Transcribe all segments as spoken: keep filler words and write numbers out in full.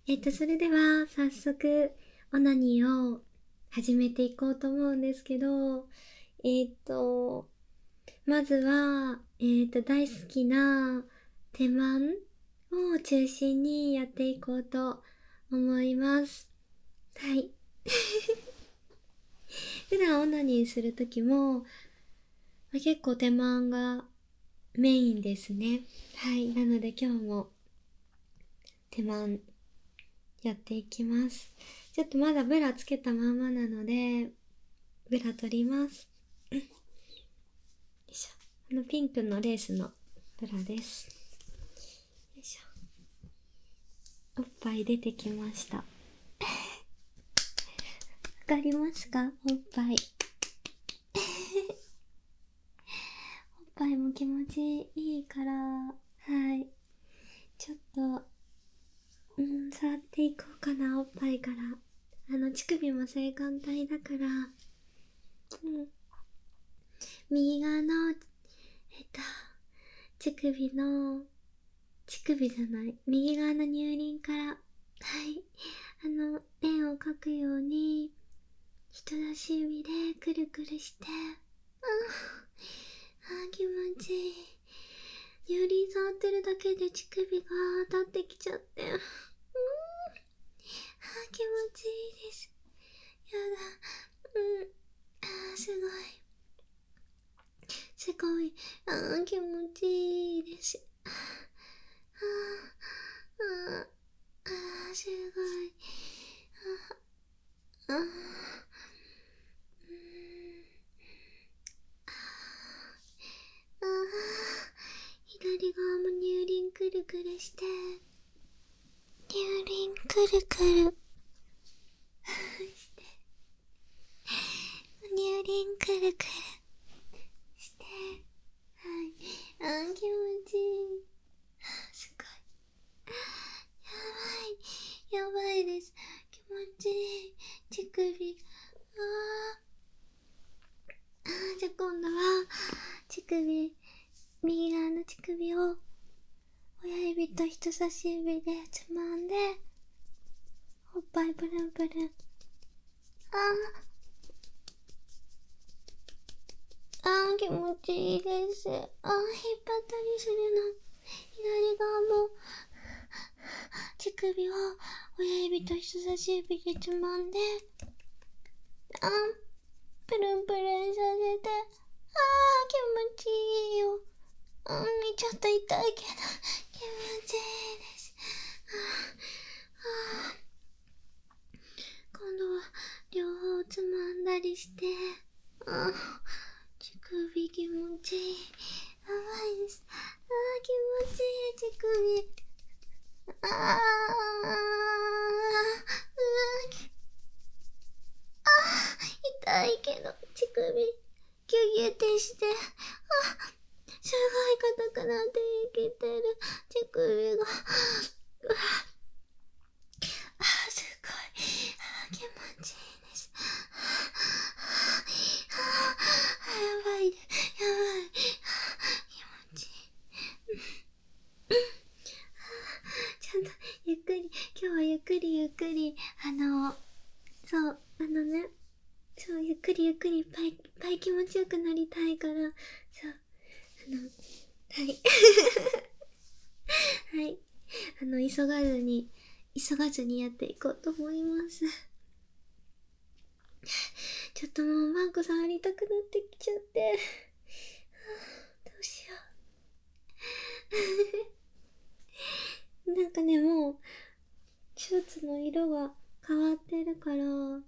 えっと、それでは早速オナニーを始めていこうと思うんですけど、えっと、まずは、えっと、大好きな手マンを中心にやっていこうと思います。はい。普段オナニーするときも、まあ、結構手マンがメインですね。はい。なので今日も手マンやっていきます。ちょっとまだブラつけたままなので、ブラ取ります。よいしょ。このピンクのレースのブラです。よいしょ。おっぱい出てきました。わかりますか？おっぱい。おっぱいも気持ちいいから、はい。ちょっと、うん、触っていこうかな、おっぱいから。あの、乳首も性感帯だから、うん。右側の、えっと、乳首の、乳首じゃない、右側の乳輪から、はい、あの、円を描くように、人差し指でくるくるして、ああ、気持ちいい。乳輪触ってるだけで乳首が当たってきちゃって、うん、ああ、気持ちいいです。やだ、うん、ああ、すごい。すごい、ああ、気持ちいいです。ああ、ああ、ああ、すごい。ああ、うん、ああ、左側も乳輪くるくるして、乳輪くるくるして、乳輪くるくるして、はい、あー気持ちいい。すごい、やばい、やばいです。気持ちいい。乳首、あー、あー、じゃあ今度は乳首、右側の乳首を親指と人差し指でつまんで、おっぱいプルンプルン。あー、あー気持ちいいです。あー、引っ張ったりするの。左側も乳首を親指と人差し指でつまんで、あー、プルンプルンさせて、あー気持ちいいよ。うん、ちょっと痛いけど気持ちいいです。あーあー、今度は両方つまんだりして、あ、乳首気持ちいい。やばいです。あー気持ちいい乳首。あー、うわー、あー痛いけど乳首ギュギュってして、あ、すごい硬くなって生きてる乳首が。うわ、あーすごい、あー気持ちいいです。あーやばい、やばい、気持ちいい。ちゃんとゆっくり、今日はゆっくりゆっくり、あの、そう、あのね、そう、ゆっくりゆっくりいっぱいいっぱい気持ちよくなりたいから、そう、あの、はい。はい。あの、急がずに、急がずにやっていこうと思います。ちょっともうマンコ触りたくなってきちゃって。はあ、どうしよう。なんかね、もう、ショーツの色が変わってるから、は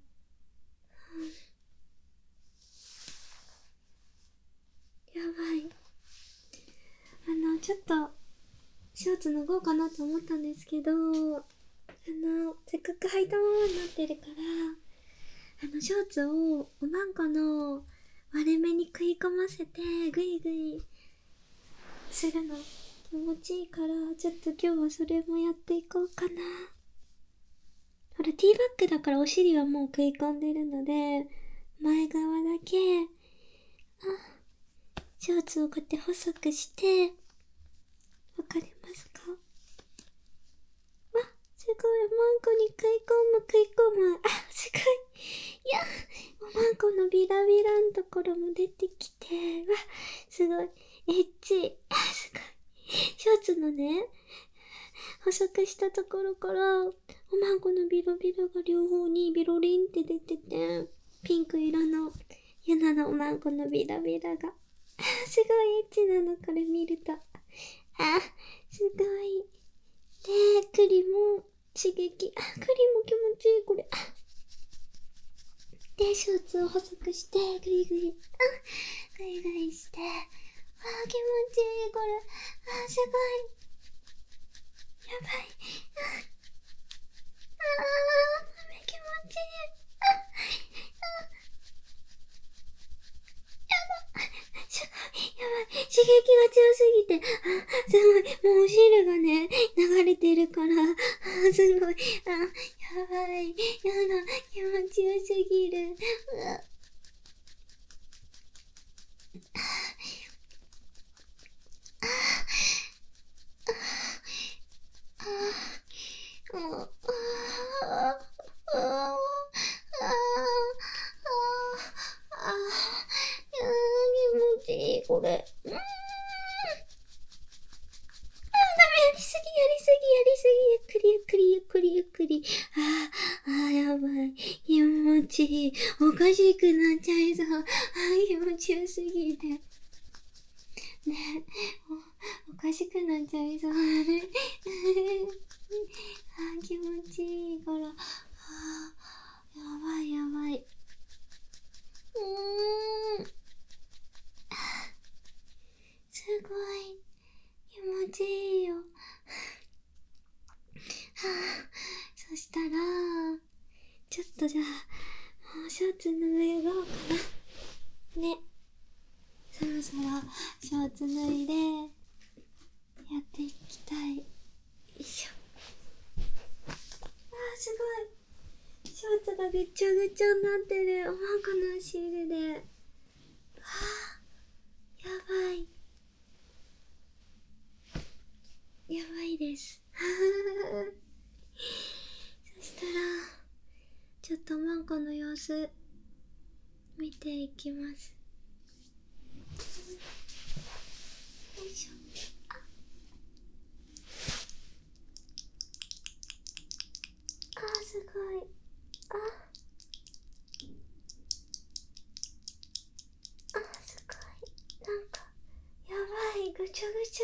あ、やばい。あの、ちょっと、ショーツ脱ごうかなと思ったんですけど、あの、せっかく履いたままになってるから、あの、ショーツをおまんこの割れ目に食い込ませて、グイグイするの気持ちいいから、ちょっと今日はそれもやっていこうかな。ほら、ティーバッグだからお尻はもう食い込んでるので、前側だけ、あ、ショーツをこうやって細くして、わかりますか？わ、すごい。おまんこに食い込む食い込む。あ、すごい。いや、おまんこのビラビラんところも出てきて、わ、すごい。エッチ。あ、すごい。ショーツのね、細くしたところから、おまんこのビロビロが両方にビロリンって出てて、ピンク色のユナのおまんこのビラビラが。すごいエッチなの、これ見ると。あ、すごい。で、クリも刺激。あ、クリも気持ちいい、これ。で、ショーツを細くして、グリグリ。あ、グリグリして。あ、気持ちいい、これ。あ、すごい。やばい。あ、あー、気持ちいい。あ、あ、やだ。すごい。やばい。刺激が強すぎて。あ、すごい。もうお汁がね、流れてるから。あ、すごい。あ、やばい。やだ。気持ちよすぎる。うわ。もう、ああ、ああ、ああ、ああ、いやー、気持ちいい、これ。うーん。あー、ダメ、やりすぎ、やりすぎ、やりすぎ、ゆっくり、ゆっくり、ゆっくり。ああ、ああ、やばい。気持ちいい。おかしくなっちゃいそう。ああ、気持ちよすぎて。ねお、おかしくなっちゃいそうだね。あー、気持ちいいから。あー、やばいやばい。うーん。すごい。気持ちいいよ。はあ、そしたら、ちょっとじゃあ、もうショーツ脱ごうかな。ね。そろそろショーツ脱いで、やっていきたい。よいしょ。あー、すごい。ショーツがぐちゃぐちゃになってる。おまんこのお汁で。はあ、やばい。やばいです。そしたら、ちょっとおまんこの様子、見ていきます。よいしょ。あー、すごい。ああ、すごい。なんか、やばい。ぐちゃぐちゃ。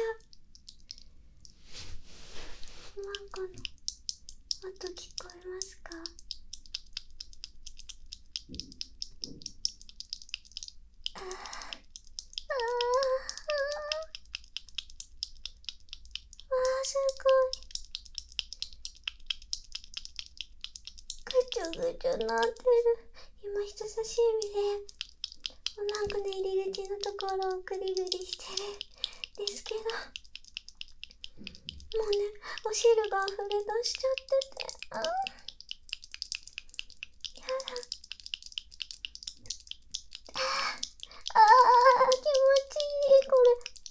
おまんこの音聞こえますか？あー、あー、あー、すごい。ぐちゃぐちゃなってる。今人差し指でおまんこの入り口のところをグリグリしてるんですけど、もうね、お汁が溢れ出しちゃってて、あー、やだ。あー、あー、気持ちいい、こ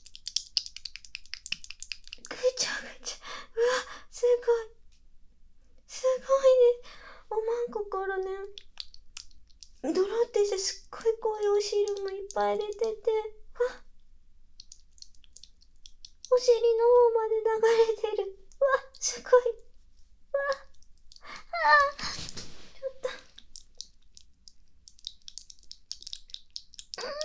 れ。ぐちゃぐちゃ。うわ、すごい。すごいです。おまんこからね、ドロってしてすっごい濃いお汁もいっぱい出てて、わ、お尻の方まで流れてる。わ、すごい。わ、あー、ちょっと。うーん。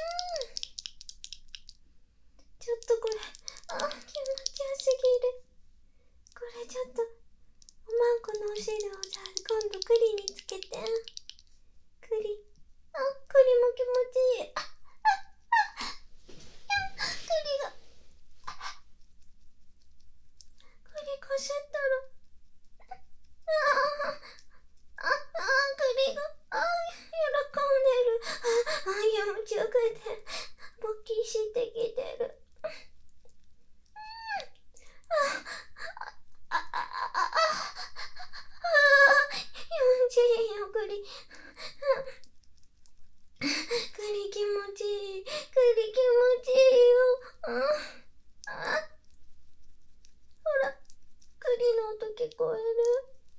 ちょっとこれ、あー、気持ちよすぎる。これちょっと、おまんこのお汁をじゃあ今度クリにつけて。クリ。あ、クリも気持ちいい。あ、あ、あ、クリが。クリこすったら。あー、あ、あ、クリが。あ、喜んでる。あ、あ、気持ちよくて、勃起してきてる。あ、あ、あ、あ、あ、あ、気持ちいいよ、クリ。クリ気持ちいい。クリ気持ちいいよ。あ、あ、ほら、クリの音聞こえる？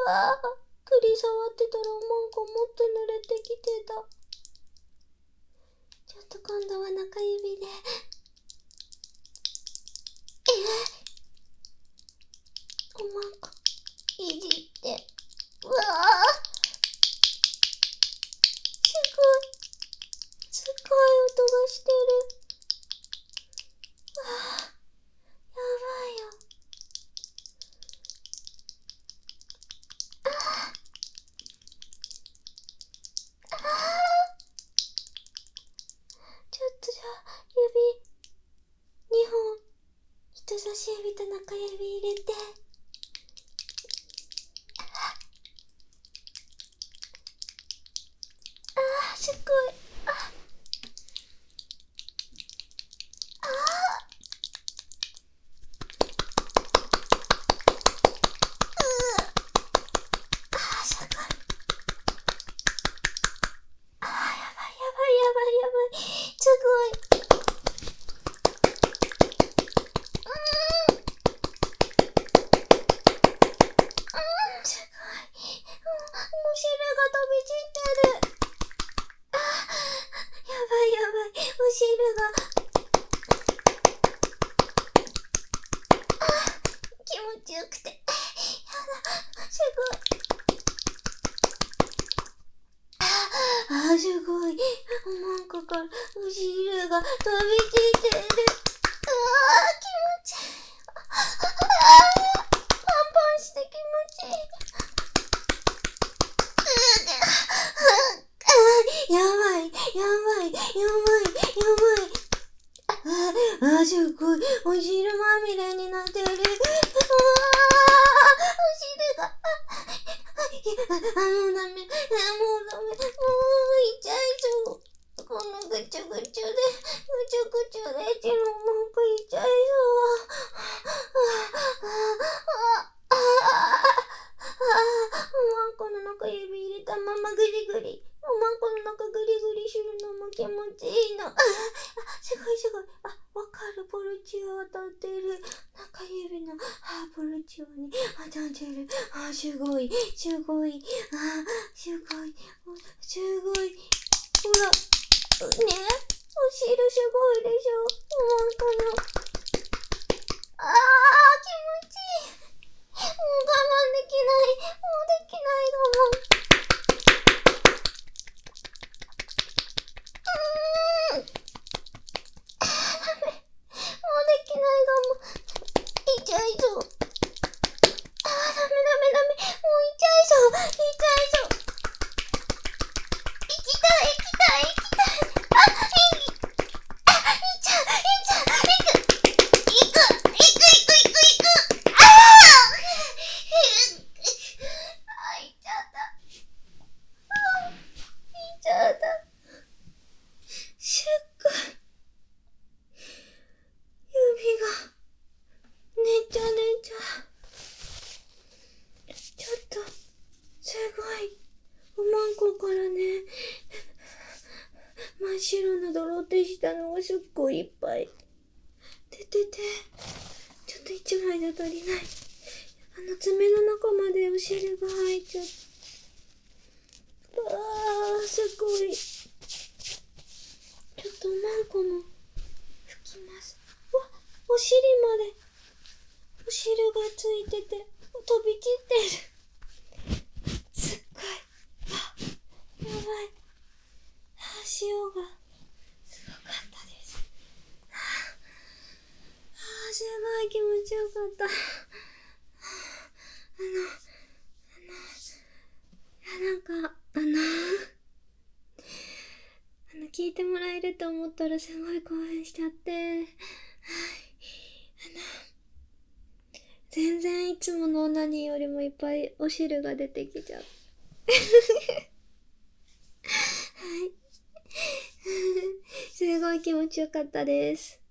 わぁ、栗触ってたらおまんこもっと濡れてきてた。ちょっと今度は中指で。えー、おまんこいじって。うわぁ、すごい、すごい音がしてる。わぁ、やばいよ。ああああ、ちょっとじゃあ指にほん、人差し指と中指入れて。ああ、すごい。あああ、ああ、すごい。ああ、やばいやばいやばいやばい。すごい。うーん。うん、すごい。お汁が飛び散ってる。ああ、やばいやばい。お汁が。ああ、気持ちよくて。やだ。すごい。ああ、すごい。おまんこからお汁が飛び散ってる。うわあ、気持ちいい。ああ、パンパンして気持ちいい。うやばい、やばい、やばい、やばい。ああ、すごい。お汁まみれになってる。うわあ、お汁が。あ、もうダメ。もうダメ。もう痛いぞ。このぐちゅぐちゅで、ぐちゅぐちゅで、エチの文句痛いぞ。ああ、ああ、おまんこの中指入れたままグリグリ。おまんこの中グリグリするのも気持ちいいの。あ、すごいすごい。あ、わかる。ポルチオ当たってる。中指の、あ、ポルチオに当たってる。あ、すごい。すごい。あ、すごい。すごい。ほら。ね、お汁すごいでしょ。おまんこの。ああ、気持ちいい。もう我慢できない。もうできない我慢。うーん。あー、ダメ。もうできない我慢。痛いぞ。あー、ダメダメダメ。もう痛いぞ。痛いぞ。行きたい行きたい行きたい。あ、いい。あ、いっちゃういっちゃう。行く。行く。行く行く行く行く。ああ。あ、行っちゃった。あ、行っちゃった。すっごい。指がねちゃねちゃ。ちょっとすごい。おまんこからね、真っ白なドロってしたのがすっごいいっぱい出てて、ちょっと一枚じゃ足りない。あの爪の中までお汁が入っちゃった。あー、すごい。ちょっとおまんこも拭きます。うわ、お尻までお汁がついてて飛び散ってる。すっごい。あ、やばい。あ、塩がすごかったです。あー、すごい気持ちよかった。あの、あの、いや、なんか、あの、あの、聞いてもらえると思ったらすごい興奮しちゃって、はい、あの、全然いつものオナニーよりもいっぱいお汁が出てきちゃう。はい。すごい気持ちよかったです。